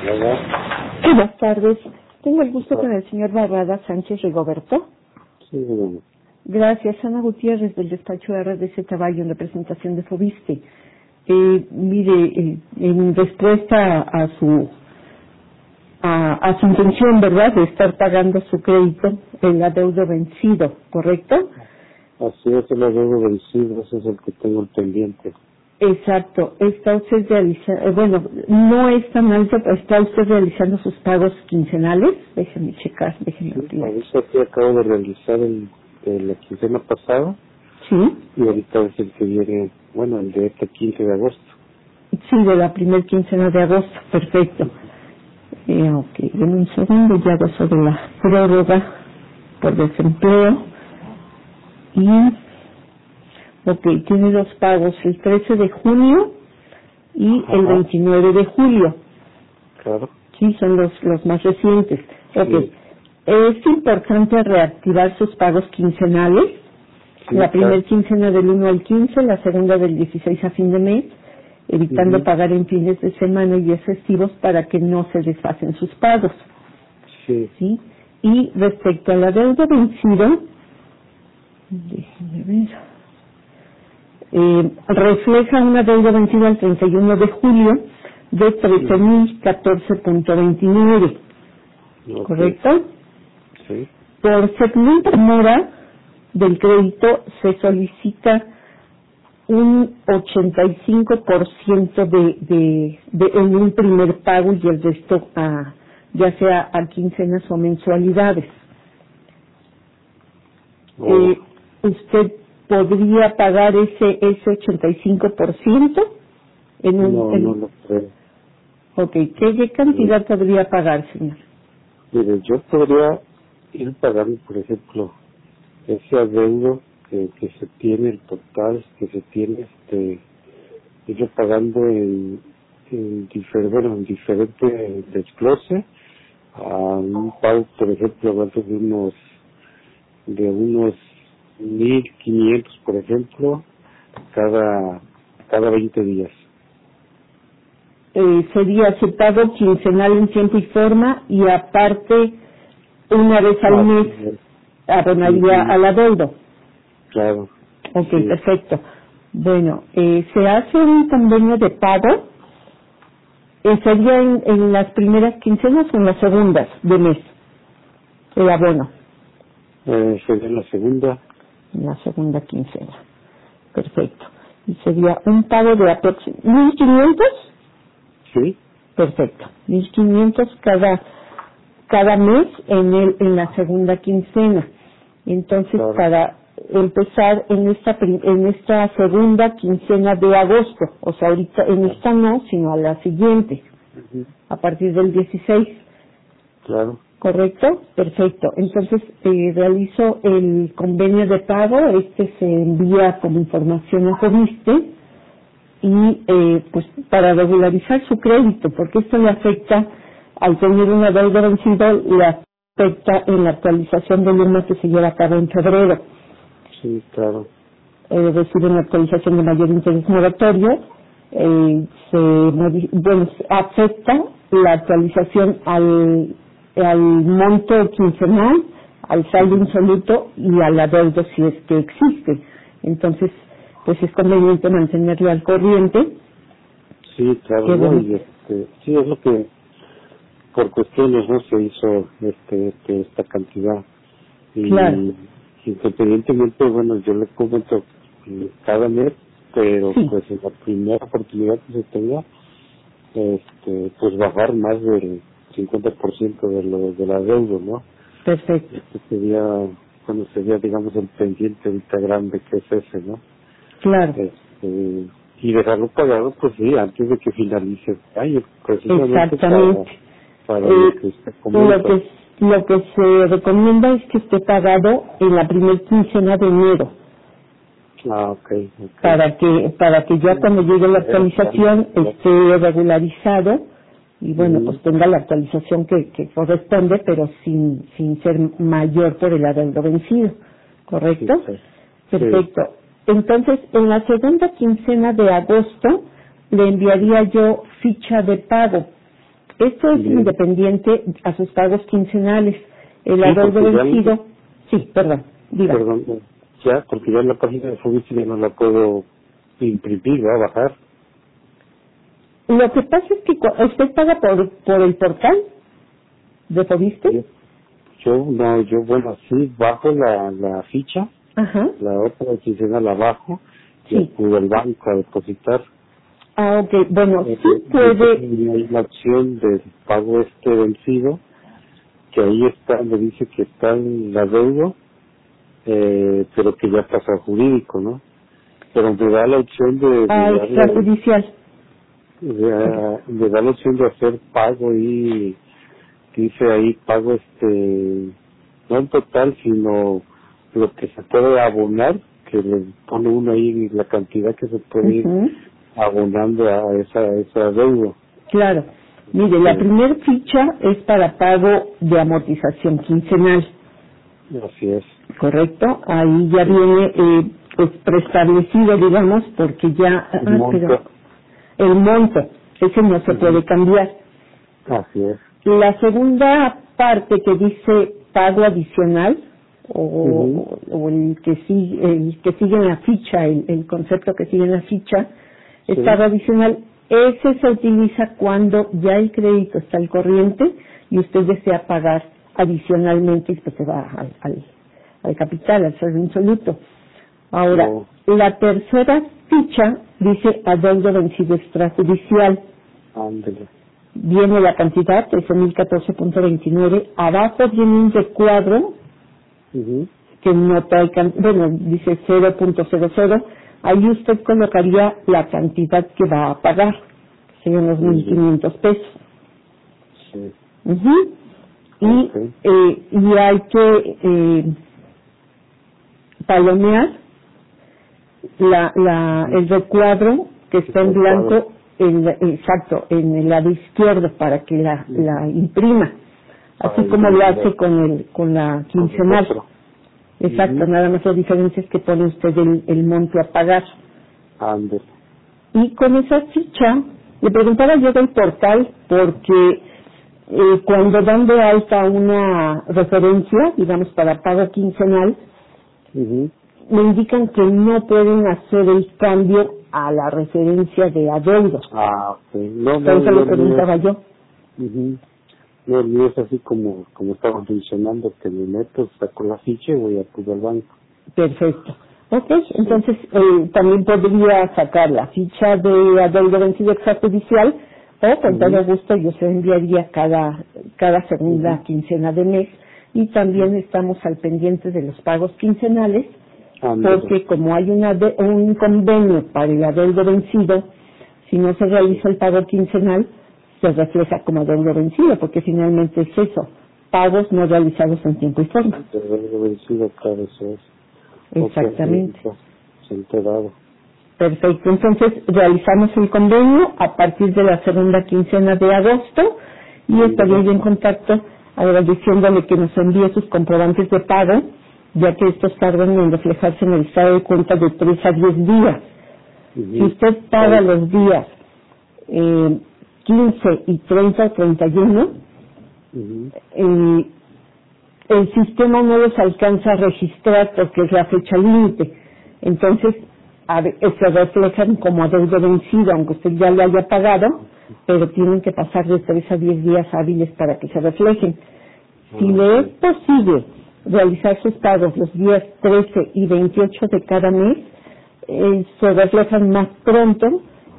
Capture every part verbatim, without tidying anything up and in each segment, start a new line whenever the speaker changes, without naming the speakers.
Hola.
Buenas tardes. Tengo el gusto con el señor Barrada Sánchez Rigoberto.
Sí, bueno.
Gracias. Ana Gutiérrez, del despacho R D C Caballo, en representación de Fobiste. Eh, mire, eh, en respuesta a su a, a su intención, ¿verdad?, de estar pagando su crédito, el adeudo vencido, ¿correcto?
Así es, el adeudo vencido, ese es el que tengo el pendiente.
Exacto. Está usted realizando, eh, bueno, no es tan alto, pero está usted realizando sus pagos quincenales. Déjeme checar, déjeme
Sí,
abrir.
ahorita sí acabo de realizar el de la quincena pasada
Sí.
y ahorita es el que viene, bueno, el de este quince de agosto.
Sí, de la primer quincena de agosto, perfecto. Eh, ok, en un segundo ya hago sobre la prórroga por desempleo. Y, ok, tiene dos pagos, el trece de junio y
Ajá.
el veintinueve de julio.
Claro.
Sí, son los, los más recientes. Ok,
Sí.
es importante reactivar sus pagos quincenales.
Sí,
La primera
claro.
quincena del uno al quince, la segunda del dieciséis a fin de mes, evitando
Ujú.
pagar en fines de semana y días festivos para que no se desfasen sus pagos.
Sí.
¿Sí? Y respecto a la deuda vencida, déjenme ver, eh, refleja una deuda vencida el treinta y uno de julio de trece mil catorce punto veintinueve,
Ok.
¿correcto?
Sí.
Por segmento mora del crédito se solicita un ochenta y cinco por ciento de, de, de en un primer pago y el resto a, ya sea a quincenas o mensualidades.
Oh,
Eh, ¿Usted podría pagar ese ese ochenta y cinco por ciento en un
no, no
en,
lo creo.
ok, ¿qué, qué
Sí.
cantidad podría pagar, señor?
Mire, yo podría ir pagando, por ejemplo, ese adeudo que, que se tiene, el total que se tiene, este, ir pagando en, en, difer, bueno, en diferente desglose a un pago, por ejemplo, hablando de unos, de unos mil quinientos, por ejemplo, cada, cada veinte días.
Eh, sería su pago quincenal en tiempo y forma y aparte una vez al mes
Así es.
abonaría
Ujú.
al adeudo.
Claro,
Ok,
sí.
perfecto. Bueno, eh, se hace un convenio de pago, eh, sería en, en las primeras quincenas o en las segundas de mes, el abono,
Eh, sería la segunda,
en la segunda quincena. Perfecto. Y sería un pago de aproximadamente mil quinientos.
sí,
Perfecto. mil quinientos cada, cada mes en, el, en la segunda quincena. Entonces,
claro.
para empezar en esta, prim- en esta segunda quincena de agosto, o sea, ahorita en esta no, sino a la siguiente,
Ujú.
a partir del dieciséis,
Claro,
¿correcto? Perfecto. Entonces, eh, realizo el convenio de pago, este se envía como información a Fobiste, y eh, pues para regularizar su crédito, porque esto le afecta, al tener una deuda vencida, le afecta en la actualización del I M A que se lleva a cabo en febrero.
sí, claro.
Eh, recibe una actualización de mayor interés moratorio, eh, se, modi- bueno, se afecta la actualización al, al monto quincenal, al saldo
Ujú.
insoluto y al adeudo si es que existe. Entonces, pues es conveniente mantenerlo al corriente.
Sí, claro,
Qué
¿no?
bueno.
Y este, sí, es lo que por cuestiones no se hizo este, este esta cantidad.
Claro,
Y independientemente, bueno, yo le comento eh, cada mes, pero
sí,
pues en la primera oportunidad que se tenga, este, pues bajar más del cincuenta por ciento de lo de la deuda, ¿no?
perfecto,
Este sería, cuando sería, digamos, el pendiente ahorita grande que es ese, ¿no?
claro,
Este, y dejarlo pagado, pues sí, antes de que finalice el año, precisamente para,
exactamente.
para lo
Eh,
que usted
lo
comenta.
que lo que se recomienda es que esté pagado en la primer quincena de enero,
Ah, ok, ok.
para que para que ya
Sí,
cuando llegue la
era claro,
actualización
claro.
esté regularizado y bueno,
Ujú.
pues tenga la actualización que, que corresponde, pero sin sin ser mayor por el adeudo vencido,
Sí,
¿correcto?
sí. Sí,
Perfecto. Entonces, en la segunda quincena de agosto le enviaría yo ficha de pago. Esto es
Bien.
independiente a sus pagos quincenales. El
Sí,
adeudo
porque ya-
vencido, sí, perdón, diga.
Perdón, ya, porque ya en la página de Fobiste ya no la puedo imprimir, ¿va a bajar?
Lo que pasa es que cu- usted paga por, por el portal de Fobiste.
Yo, yo, no, yo, bueno, sí, bajo la, la ficha,
Ajá,
la otra quincena la bajo, y
sí.
acudo al banco a depositar.
Ah, ok, bueno,
Eh,
sí puede,
y hay la opción del pago este vencido, que ahí está, me dice que está el adeudo, eh, pero que ya pasa a jurídico, ¿no? Pero me da la opción de, de
a
darle,
extrajudicial.
de, me da la opción de hacer pago y dice ahí pago este, no en total, sino lo que se puede abonar, que le pone uno ahí la cantidad que se puede ir
Ujú,
abonando a esa, a esa deuda.
claro. Mire, la
Sí.
primera ficha es para pago de amortización quincenal,
Así es.
¿correcto? Ahí ya viene eh, pues preestablecido, digamos, porque ya...
El
ah,
monto.
pero el monto, ese no se
Ujú.
puede cambiar.
Así es.
La segunda parte que dice pago adicional, o,
Ujú.
o el que sigue, el que sigue en la ficha, el, el concepto que sigue en la ficha, es
Sí.
pago adicional. Ese se utiliza cuando ya el crédito está al corriente y usted desea pagar adicionalmente y pues se va al, al, al capital, al ser insoluto. Ahora,
No.
la tercera ficha dice adeudo vencido extrajudicial.
Ándale.
Viene la cantidad, trece mil catorce punto veintinueve. Abajo viene un recuadro
Ujú.
que no trae, can- bueno, dice cero punto cero cero. Ahí usted colocaría la cantidad que va a pagar, que serían los
Ujú.
mil quinientos pesos.
Sí.
Ujú. Y,
Ok.
eh, y hay que eh, palomear la, la, el recuadro que está en
Recuadro.
blanco, en, la- exacto, en el lado izquierdo para que la,
Ujú.
la imprima, así
Para
como lo
imprimirla.
hace con el con la
Con el
quincenal.
otro.
Exacto,
Ujú.
nada más la diferencia es que pone usted el, el monto a pagar.
Ándale.
Y con esa ficha, le preguntaba yo del portal porque eh, cuando dan de alta una referencia, digamos para pago quincenal,
Ujú.
me indican que no pueden hacer el cambio a la referencia de adeudo.
Ah, ok. No,
Por
no,
eso
no,
le
no.
preguntaba yo.
Ujú. No, el mío es así como, como estaba mencionando, que me meto, saco la ficha y voy a acudir al banco.
Perfecto. Ok, entonces eh, también podría sacar la ficha de adeudo vencido extrajudicial o con
Ujú.
todo gusto yo se enviaría cada, cada segunda
Ujú.
quincena de mes y también estamos al pendiente de los pagos quincenales
Ándale.
porque como hay una de- un convenio para el adeudo vencido, si no se realiza el pago quincenal, se refleja como adeudo vencido, porque finalmente es eso, pagos no realizados en tiempo y forma.
De haber vencido, claro, eso es.
Exactamente.
Ok, se ha enterado.
Perfecto, entonces realizamos el convenio a partir de la segunda quincena de agosto y estaría yo en contacto agradeciéndole que nos envíe sus comprobantes de pago, ya que estos tardan en reflejarse en el estado de cuenta de tres a diez días.
Ujú.
Si usted paga los días eh, quince y treinta o treinta y uno,
Ujú.
eh, el sistema no los alcanza a registrar porque es la fecha límite. Entonces, a ve- eh, se reflejan como adeudo vencido, aunque usted ya lo haya pagado, pero tienen que pasar de tres a diez días hábiles para que se reflejen. Si le es posible realizar sus pagos los días trece y veintiocho de cada mes, eh, se reflejan más pronto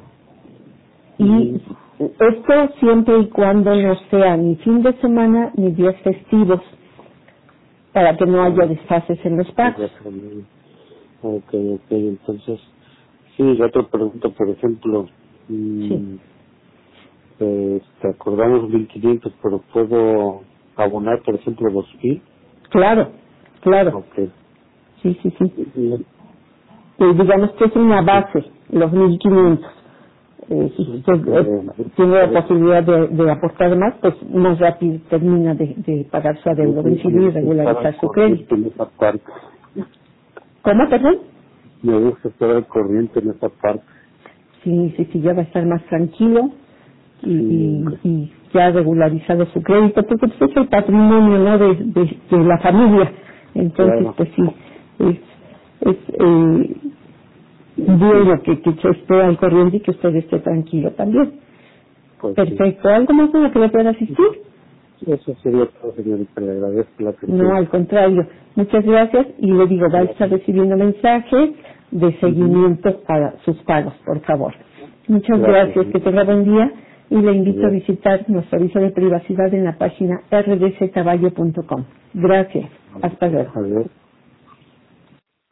y esto siempre y cuando no sea ni fin de semana ni días festivos para que no haya desfases en los pagos.
Ok, ok, entonces, sí, la otra pregunta, por ejemplo, mm,
Sí.
eh, te acordamos mil quinientos, pero puedo abonar, por ejemplo, dos mil.
Claro, claro,
Ok.
sí, sí, sí.
Y-
Eh, digamos que es una base, los mil quinientos. Eh, si usted eh, tiene la posibilidad de, de aportar más, pues más rápido termina de, de pagar su adeudo vencido y regularizar su crédito.
En esa parte.
¿Cómo, perdón?
Me gusta estar al corriente en esa parte.
Sí, sí, sí, ya va a estar más tranquilo y,
Sí.
y, y ya regularizado su crédito, porque pues es el patrimonio, ¿no?, de, de, de la familia. Entonces, claro, pues sí, es, es eh, bueno que, que se esté al corriente y que usted esté tranquilo también. Pues perfecto. Sí. ¿Algo más en lo que le pueda asistir?
Eso sería todo, señorita. Le agradezco la atención.
No, al contrario. Muchas gracias. Y le digo, va a estar recibiendo mensajes de seguimiento uh-huh. para sus pagos, por favor. Muchas gracias. gracias. Que tenga buen día. Y le invito Bien. a visitar nuestro aviso de privacidad en la página r d z valle punto com. Gracias. Hasta luego.
Adiós.